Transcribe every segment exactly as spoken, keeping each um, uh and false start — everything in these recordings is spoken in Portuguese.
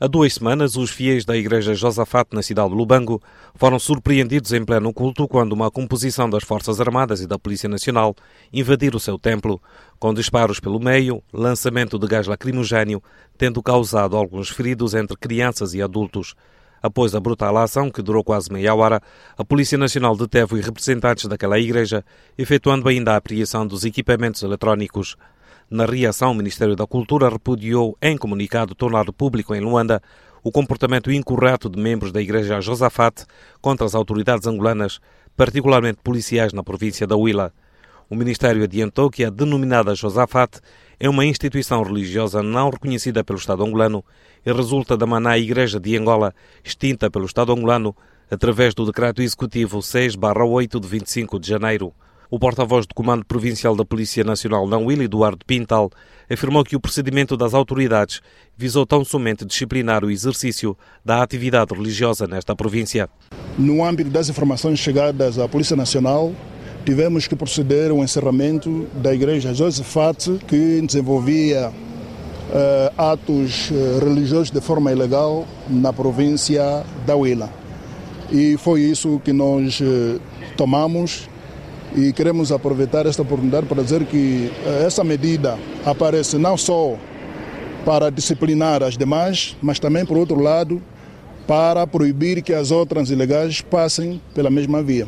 Há duas semanas, os fiéis da Igreja Josafate, na cidade de Lubango, foram surpreendidos em pleno culto quando uma composição das Forças Armadas e da Polícia Nacional invadiram o seu templo, com disparos pelo meio, lançamento de gás lacrimogéneo, tendo causado alguns feridos entre crianças e adultos. Após a brutal ação, que durou quase meia hora, a Polícia Nacional deteve os representantes daquela igreja, efetuando ainda a apreensão dos equipamentos eletrónicos. Na reação, o Ministério da Cultura repudiou, em comunicado tornado público em Luanda, o comportamento incorreto de membros da Igreja Josafate contra as autoridades angolanas, particularmente policiais na província da Huila. O Ministério adiantou que a denominada Josafate é uma instituição religiosa não reconhecida pelo Estado angolano e resulta da Maná Igreja de Angola, extinta pelo Estado angolano através do Decreto Executivo seis barra oito de vinte e cinco de janeiro. O porta-voz do Comando Provincial da Polícia Nacional na Huila, Eduardo Pintal, afirmou que o procedimento das autoridades visou tão somente disciplinar o exercício da atividade religiosa nesta província. No âmbito das informações chegadas à Polícia Nacional, tivemos que proceder ao encerramento da Igreja Josafate, que desenvolvia uh, atos religiosos de forma ilegal na província da Huila. E foi isso que nós uh, tomamos. E queremos aproveitar esta oportunidade para dizer que essa medida aparece não só para disciplinar as demais, mas também, por outro lado, para proibir que as outras ilegais passem pela mesma via.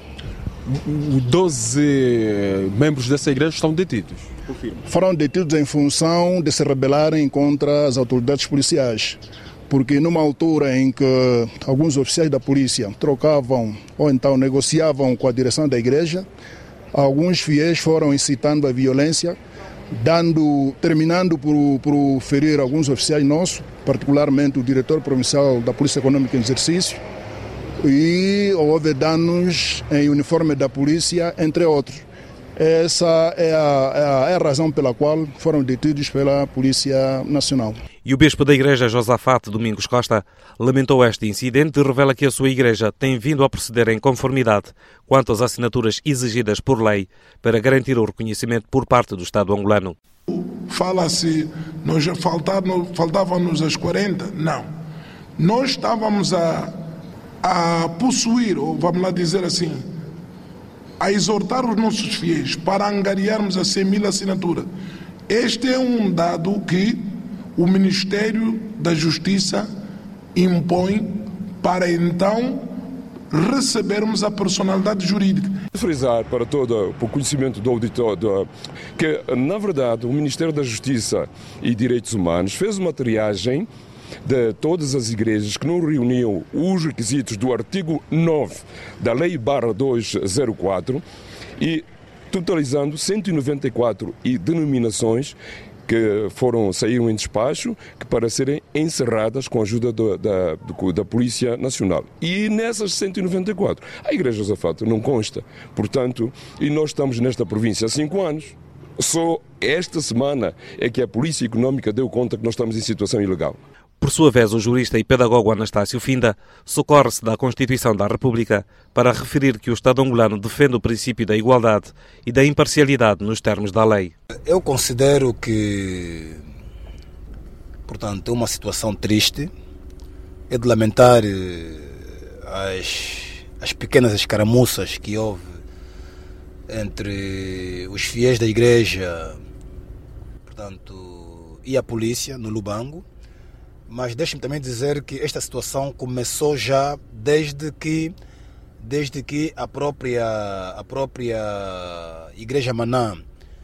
doze membros dessa igreja estão detidos? Confirma. Foram detidos em função de se rebelarem contra as autoridades policiais. Porque numa altura em que alguns oficiais da polícia trocavam ou então negociavam com a direção da igreja, alguns fiéis foram incitando a violência, dando, terminando por, por ferir alguns oficiais nossos, particularmente o diretor provincial da Polícia Econômica em exercício, e houve danos em uniforme da polícia, entre outros. Essa é a, é a, é a razão pela qual foram detidos pela Polícia Nacional. E o bispo da Igreja Josafate, Domingos Costa, lamentou este incidente e revela que a sua igreja tem vindo a proceder em conformidade quanto às assinaturas exigidas por lei para garantir o reconhecimento por parte do Estado angolano. Fala-se, nós faltavam-nos as quarenta? Não. Nós estávamos a, a possuir, ou vamos lá dizer assim, a exortar os nossos fiéis para angariarmos as cem mil assinaturas. Este é um dado que o Ministério da Justiça impõe para então recebermos a personalidade jurídica. Frisar para todo o conhecimento do auditor que, na verdade, o Ministério da Justiça e Direitos Humanos fez uma triagem de todas as igrejas que não reuniam os requisitos do artigo nove da Lei barra duzentos e quatro e totalizando cento e noventa e quatro denominações que foram, saíram em despacho que para serem encerradas com a ajuda do, da, do, da Polícia Nacional. E nessas cento e noventa e quatro, a Igreja Josafate não consta. Portanto, e nós estamos nesta província há cinco anos. Só esta semana é que a Polícia Econômica deu conta que nós estamos em situação ilegal. Por sua vez, o jurista e pedagogo Anastácio Finda socorre-se da Constituição da República para referir que o Estado angolano defende o princípio da igualdade e da imparcialidade nos termos da lei. Eu considero que, portanto, é uma situação triste. É de lamentar as, as pequenas escaramuças que houve entre os fiéis da igreja, portanto, e a polícia no Lubango. Mas deixe-me também dizer que esta situação começou já desde que, desde que a própria, a própria Igreja Maná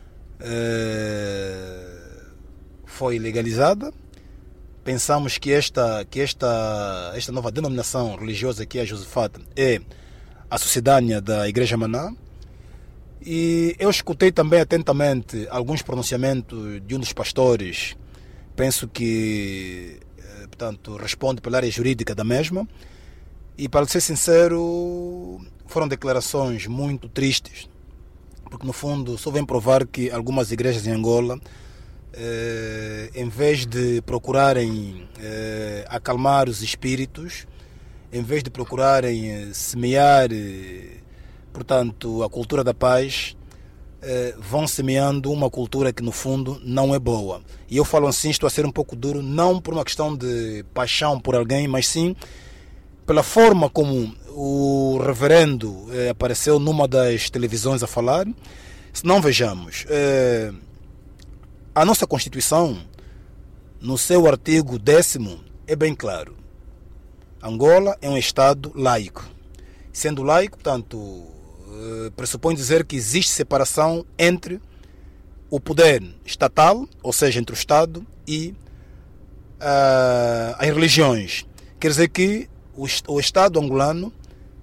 eh, foi legalizada. Pensamos que, esta, que esta, esta nova denominação religiosa que é a Josafate é a sucedânea da Igreja Maná. E eu escutei também atentamente alguns pronunciamentos de um dos pastores. Penso que portanto, responde pela área jurídica da mesma e, para ser sincero, foram declarações muito tristes, porque no fundo só vem provar que algumas igrejas em Angola, eh, em vez de procurarem eh, acalmar os espíritos, em vez de procurarem eh, semear, eh, portanto, a cultura da paz, eh, vão semeando uma cultura que no fundo não é boa. E eu falo assim, estou a ser um pouco duro, não por uma questão de paixão por alguém, mas sim pela forma como o reverendo eh, apareceu numa das televisões a falar. Se não vejamos, eh, a nossa Constituição, no seu artigo décimo, é bem claro. Angola é um Estado laico. Sendo laico, portanto, eh, pressupõe dizer que existe separação entre o poder estatal, ou seja, entre o Estado e uh, as religiões. Quer dizer que o, o Estado angolano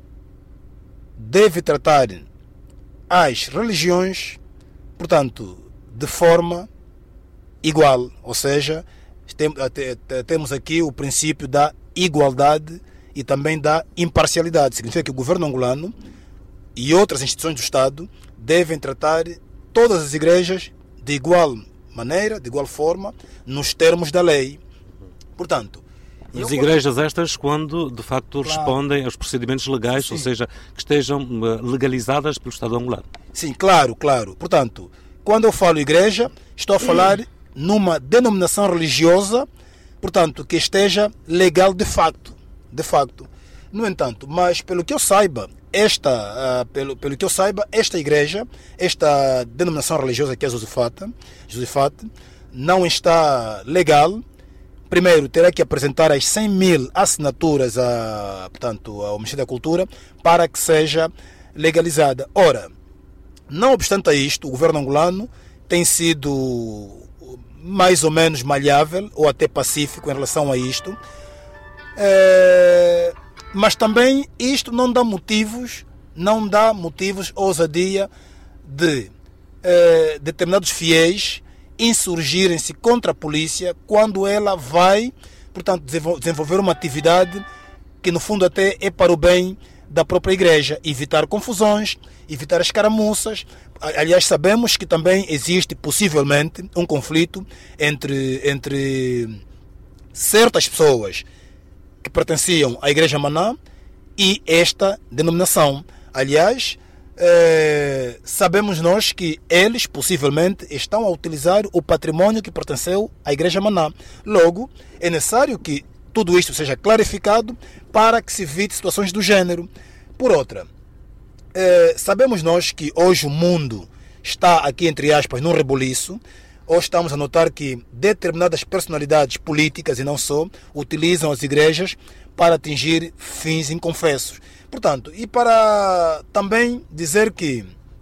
deve tratar as religiões, portanto, de forma igual. Ou seja, tem, temos aqui o princípio da igualdade e também da imparcialidade. Significa que o governo angolano e outras instituições do Estado devem tratar todas as igrejas de igual maneira, de igual forma, nos termos da lei. Portanto, as igrejas estas quando de facto claro. respondem aos procedimentos legais, sim. Ou seja, que estejam legalizadas pelo Estado angolano. Sim, claro, claro. Portanto, quando eu falo igreja, estou a falar numa denominação religiosa, portanto, que esteja legal de facto. De facto. No entanto, mas pelo que eu saiba, esta, uh, pelo, pelo que eu saiba, esta igreja, esta denominação religiosa que é a Josafate, Josafate, não está legal. Primeiro, terá que apresentar as cem mil assinaturas a, portanto, ao Ministério da Cultura para que seja legalizada. Ora, não obstante a isto, o governo angolano tem sido mais ou menos maleável ou até pacífico em relação a isto. É, mas também isto não dá motivos, não dá motivos, ousadia de é, determinados fiéis insurgirem-se contra a polícia quando ela vai, portanto, desenvolver uma atividade que no fundo até é para o bem da própria igreja, evitar confusões, evitar escaramuças. Aliás, sabemos que também existe possivelmente um conflito entre, entre certas pessoas que pertenciam à Igreja Maná e esta denominação. Aliás, eh, sabemos nós que eles possivelmente estão a utilizar o património que pertenceu à Igreja Maná. Logo, é necessário que tudo isto seja clarificado para que se evite situações do género. Por outra, eh, sabemos nós que hoje o mundo está aqui, entre aspas, num rebuliço. Hoje estamos a notar que determinadas personalidades políticas, e não só, utilizam as igrejas para atingir fins inconfessos. Portanto, e para também dizer que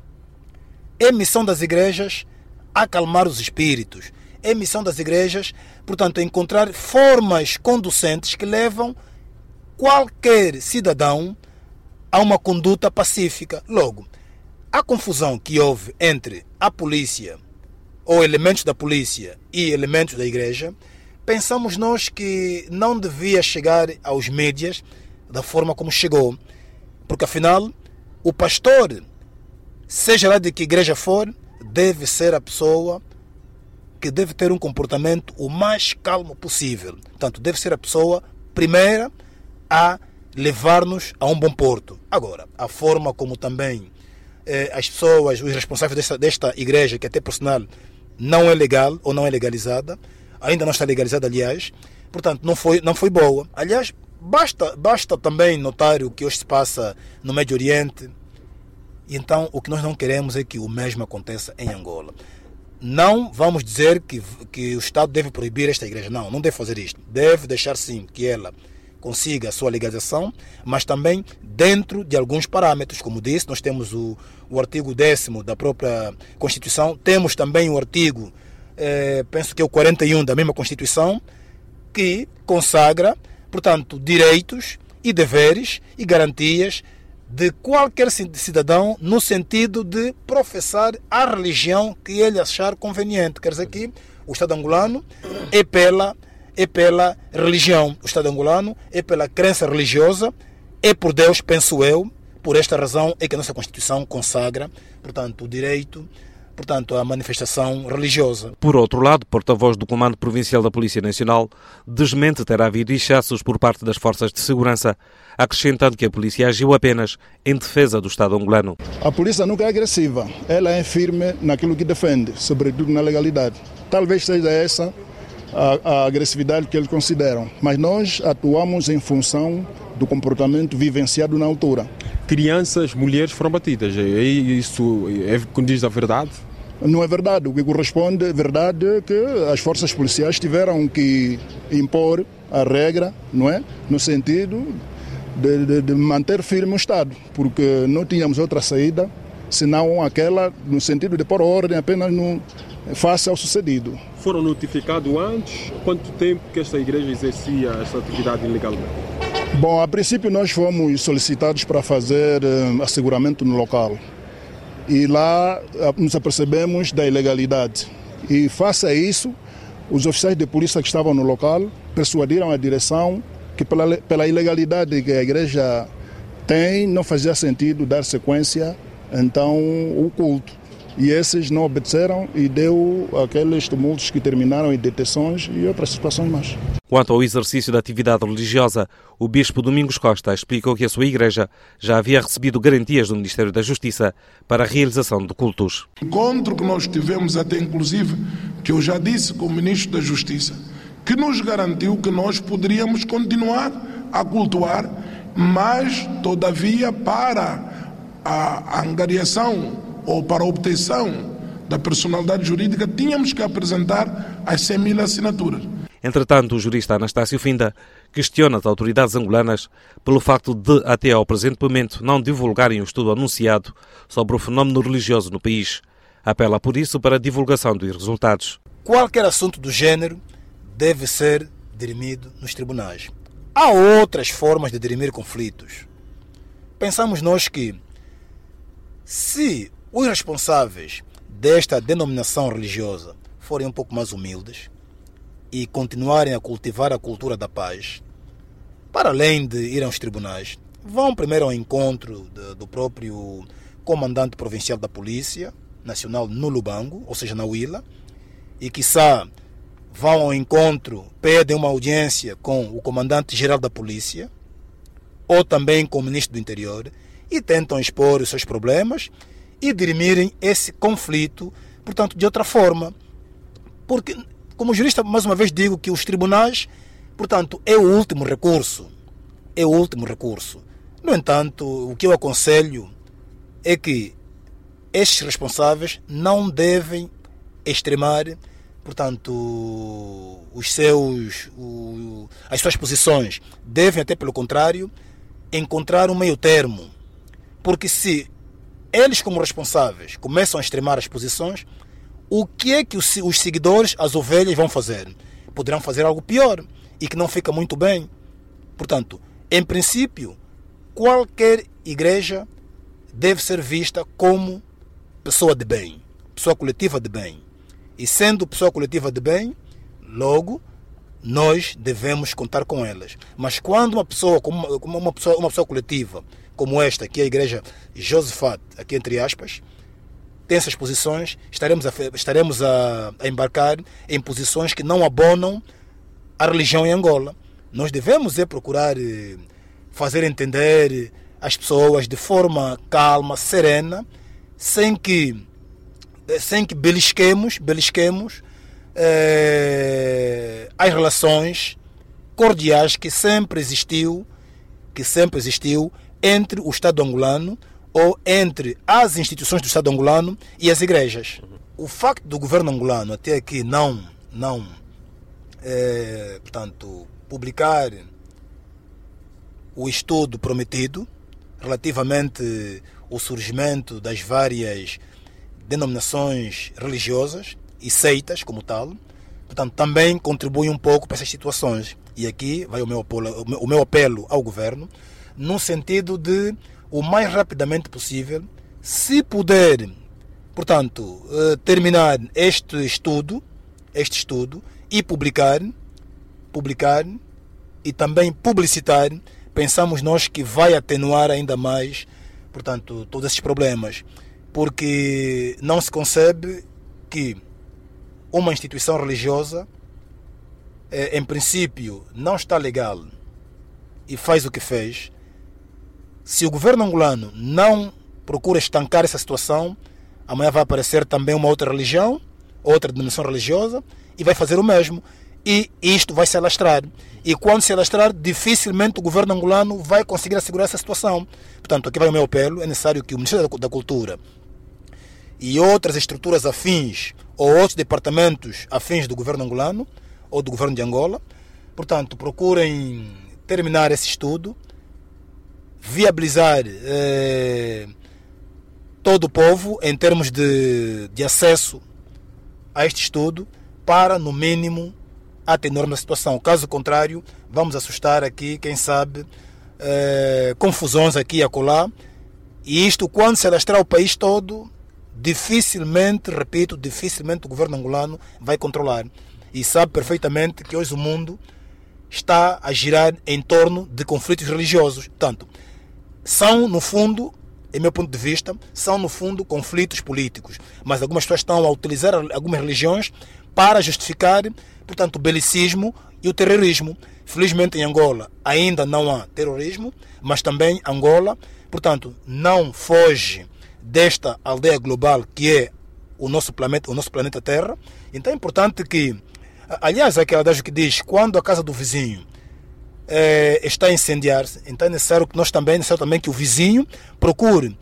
é missão das igrejas acalmar os espíritos, é missão das igrejas, portanto, encontrar formas conducentes que levam qualquer cidadão a uma conduta pacífica. Logo, a confusão que houve entre a polícia ou elementos da polícia e elementos da igreja, pensamos nós que não devia chegar aos mídias da forma como chegou. Porque afinal, o pastor, seja lá de que igreja for, deve ser a pessoa que deve ter um comportamento o mais calmo possível. Portanto, deve ser a pessoa primeira a levar-nos a um bom porto. Agora, a forma como também eh, as pessoas, os responsáveis desta, desta igreja, que até por sinal não é legal ou não é legalizada, ainda não está legalizada, aliás, portanto, não foi, não foi boa. Aliás, basta, basta também notar o que hoje se passa no Médio Oriente. E então, o que nós não queremos é que o mesmo aconteça em Angola. Não vamos dizer que, que o Estado deve proibir esta igreja. Não, não deve fazer isto. Deve deixar sim que ela consiga a sua legalização, mas também dentro de alguns parâmetros. Como disse, nós temos o, o artigo décimo da própria Constituição, temos também o artigo, eh, penso que é o quarenta e um da mesma Constituição, que consagra, portanto, direitos e deveres e garantias de qualquer cidadão no sentido de professar a religião que ele achar conveniente. Quer dizer que o Estado angolano é pela é pela religião. O Estado angolano é pela crença religiosa, é por Deus, penso eu. Por esta razão é que a nossa Constituição consagra, portanto, o direito portanto, a manifestação religiosa. Por outro lado, porta-voz do Comando Provincial da Polícia Nacional desmente ter havido excessos por parte das forças de segurança, acrescentando que a polícia agiu apenas em defesa do Estado angolano. A polícia nunca é agressiva, ela é firme naquilo que defende, sobretudo na legalidade. Talvez seja essa a, a agressividade que eles consideram, mas nós atuamos em função do comportamento vivenciado na altura. Crianças, mulheres foram batidas. E isso é condiz a verdade? Não é verdade. O que corresponde à verdade é que as forças policiais tiveram que impor a regra, não é? No sentido de, de, de manter firme o Estado, porque não tínhamos outra saída senão aquela no sentido de pôr ordem apenas no, face ao sucedido. Foram notificados antes? Quanto tempo que esta igreja exercia essa atividade ilegalmente? Bom, a princípio nós fomos solicitados para fazer uh, asseguramento no local e lá uh, nos apercebemos da ilegalidade e face a isso os oficiais de polícia que estavam no local persuadiram a direção que pela, pela ilegalidade que a igreja tem não fazia sentido dar sequência então o culto e esses não obedeceram e deu aqueles tumultos que terminaram em detenções e outras situações mais. Quanto ao exercício da atividade religiosa, o bispo Domingos Costa explicou que a sua igreja já havia recebido garantias do Ministério da Justiça para a realização de cultos. O encontro que nós tivemos até inclusive, que eu já disse com o Ministro da Justiça, que nos garantiu que nós poderíamos continuar a cultuar, mas todavia para a angariação ou para a obtenção da personalidade jurídica tínhamos que apresentar as cem mil assinaturas. Entretanto, o jurista Anastácio Finda questiona as autoridades angolanas pelo facto de, até ao presente momento, não divulgarem o estudo anunciado sobre o fenómeno religioso no país. Apela, por isso, para a divulgação dos resultados. Qualquer assunto do género deve ser dirimido nos tribunais. Há outras formas de dirimir conflitos. Pensamos nós que, se os responsáveis desta denominação religiosa forem um pouco mais humildes e continuarem a cultivar a cultura da paz, para além de ir aos tribunais, vão primeiro ao encontro de, do próprio comandante provincial da Polícia Nacional no Lubango, ou seja, na Huila, e quiçá vão ao encontro, pedem uma audiência com o comandante-geral da Polícia ou também com o ministro do Interior e tentam expor os seus problemas e dirimirem esse conflito, portanto, de outra forma. Porque, como jurista, mais uma vez digo que os tribunais, portanto, é o último recurso. É o último recurso. No entanto, o que eu aconselho é que estes responsáveis não devem extremar, portanto, os seus, o, as suas posições. Devem, até pelo contrário, encontrar um meio termo. Porque se eles, como responsáveis, começam a extremar as posições, o que é que os, os seguidores, as ovelhas, vão fazer? Poderão fazer algo pior e que não fica muito bem. Portanto, em princípio, qualquer igreja deve ser vista como pessoa de bem, pessoa coletiva de bem. E sendo pessoa coletiva de bem, logo, nós devemos contar com elas. Mas quando uma pessoa, como uma, uma, pessoa, uma pessoa coletiva, como esta, que é a igreja Josafat, aqui entre aspas, tem essas posições, estaremos, a, estaremos a, a embarcar em posições que não abonam a religião em Angola. Nós devemos é procurar fazer entender as pessoas de forma calma, serena, sem que, sem que belisquemos, belisquemos eh, as relações cordiais que sempre existiu, que sempre existiu entre o Estado angolano ou entre as instituições do Estado angolano e as igrejas. O facto do governo angolano até aqui não, não é, portanto, publicar o estudo prometido relativamente ao surgimento das várias denominações religiosas e seitas como tal, portanto, também contribui um pouco para essas situações. E aqui vai o meu apelo, o meu apelo ao governo, no sentido de, o mais rapidamente possível, se puder, portanto, terminar este estudo, este estudo e publicar, publicar e também publicitar, pensamos nós que vai atenuar ainda mais, portanto, todos esses problemas. porque não se concebe que uma instituição religiosa, em princípio, não está legal e faz o que fez. Se o governo angolano não procura estancar essa situação, amanhã vai aparecer também uma outra religião, outra denominação religiosa, e vai fazer o mesmo. E isto vai se alastrar. E quando se alastrar, dificilmente o governo angolano vai conseguir assegurar essa situação. Portanto, aqui vai o meu apelo. É necessário que o Ministério da Cultura e outras estruturas afins, ou outros departamentos afins do governo angolano, ou do governo de Angola, portanto, procurem terminar esse estudo, viabilizar eh, todo o povo em termos de, de acesso a este estudo, para, no mínimo, atenuar a situação. Caso contrário, vamos assustar aqui, quem sabe, eh, confusões aqui e acolá, e isto, quando se alastrar o país todo, dificilmente, repito, dificilmente o governo angolano vai controlar. E sabe perfeitamente que hoje o mundo está a girar em torno de conflitos religiosos. Portanto, são, no fundo, em meu ponto de vista, são, no fundo, conflitos políticos. Mas algumas pessoas estão a utilizar algumas religiões para justificar, portanto, o belicismo e o terrorismo. Felizmente, em Angola, ainda não há terrorismo, mas também Angola, portanto, não foge desta aldeia global que é o nosso planeta, o nosso planeta Terra. Então é importante que, aliás, aquele adágio que diz, quando a casa do vizinho é, está a incendiar-se, então é necessário que nós também, é necessário também que o vizinho procure,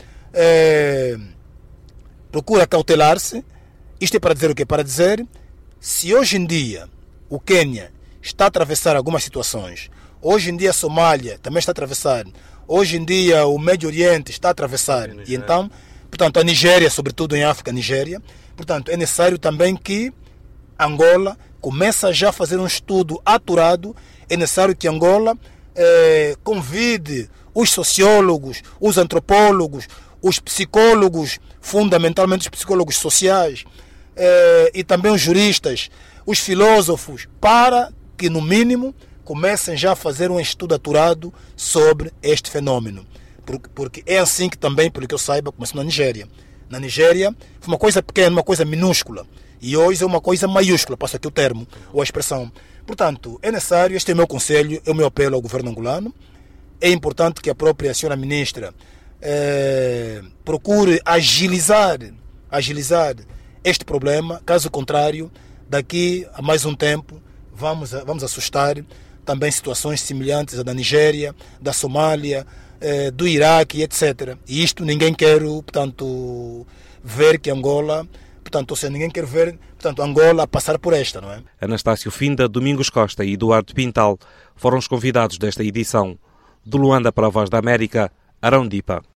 é, procure acautelar-se. Isto é para dizer o quê? Para dizer, se hoje em dia o Quênia está a atravessar algumas situações, hoje em dia a Somália também está a atravessar, hoje em dia o Médio Oriente está a atravessar, e então, portanto, a Nigéria, sobretudo em África, a Nigéria, portanto, é necessário também que Angola comece já a fazer um estudo aturado. É necessário que Angola eh, convide os sociólogos, os antropólogos, os psicólogos, fundamentalmente os psicólogos sociais, eh, e também os juristas, os filósofos, para que, no mínimo, comecem já a fazer um estudo aturado sobre este fenômeno. Porque é assim que também, pelo que eu saiba, começou na Nigéria. Na Nigéria foi uma coisa pequena, uma coisa minúscula. E hoje é uma coisa maiúscula, passo aqui o termo, ou a expressão. Portanto, é necessário, este é o meu conselho, é o meu apelo ao governo angolano. É importante que a própria senhora ministra eh, procure agilizar, agilizar este problema. Caso contrário, daqui a mais um tempo, vamos, vamos assustar também situações semelhantes à da Nigéria, da Somália, eh, do Iraque, etcétera. E isto ninguém quer, portanto, ver que Angola... Portanto, ou seja, ninguém quer ver, portanto, Angola passar por esta, não é? Anastácio Finda, Domingos Costa e Eduardo Pintal foram os convidados desta edição. De Luanda para a Voz da América, Arão Dipa.